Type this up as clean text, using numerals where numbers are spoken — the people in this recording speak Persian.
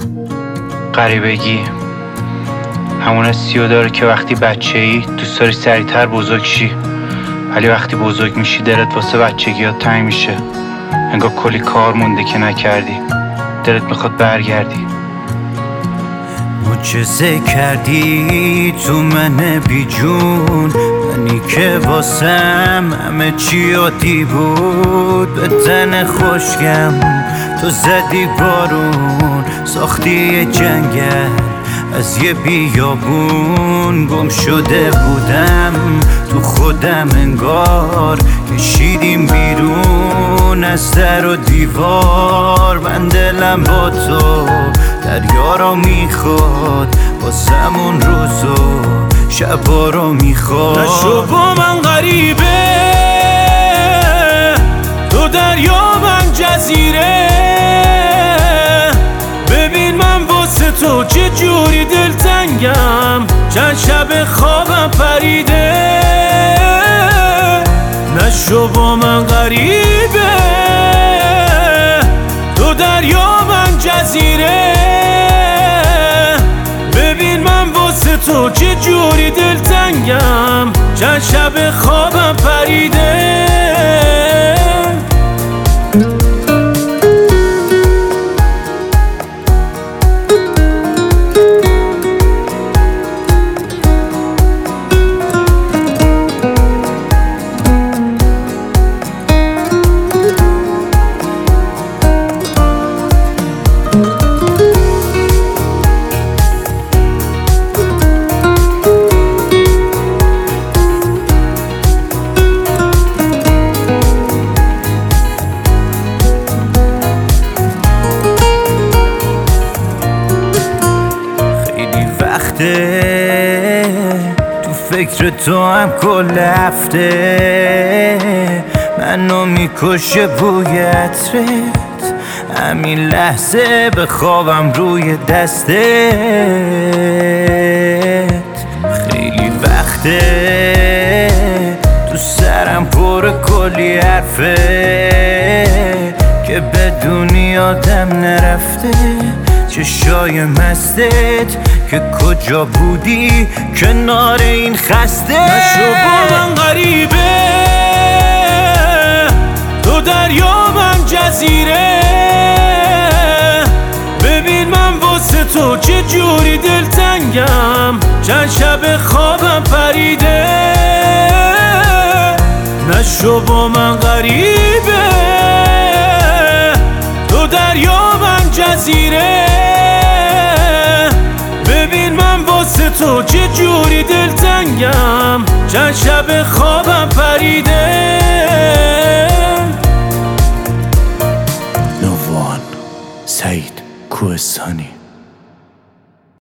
غریبگی همون حسیو داره که وقتی بچه‌ای دوست داری سریعتر بزرگ شی، ولی وقتی بزرگ میشی دلت واسه بچگیات تنگ میشه. انگار کلی کار مونده که نکردی، دلت میخواد برگردی. معجزه کردی تو من بی جون، منی که واسم همه چی عادی بود. به تن خشکم تو زدی بارون، ساختی یه جنگل از یه بیابون. گم شده بودم تو خودم، انگار کشیدیم بیرون از در و دیوار. من دلم با تو دریا رو میخواد، واسمون روز و شبا رو میخواد. نشو با من غریبه، تو دریا من جزیره. ببین من واسه تو چه جوری دلتنگم، چند شب خوابم پریده. نشو با من غریبه، تو دریا من جزیره. ببین من واسه تو چه جوری دلتنگم، چند شب خوابم پریده. تو فکر تو هم کل هفته، منو میکشه بوی عطرت. همین لحظه به خوابم روی دستت. خیلی وقته تو سرم پر کلی حرفه که بدونی آدم نرفته. چشای مستت که کجا بودی کنار این خسته. نشو با من غریبه، تو دریا من جزیره. ببین من واسه تو چه جوری دلتنگم، چند شب خوابم پریده. نشو با من غریبه، تو دریا من جزیره. ببین من واسه تو چه جوری دلتنگم، چند شب خوابم پریده. نووان سعید کوهستانی.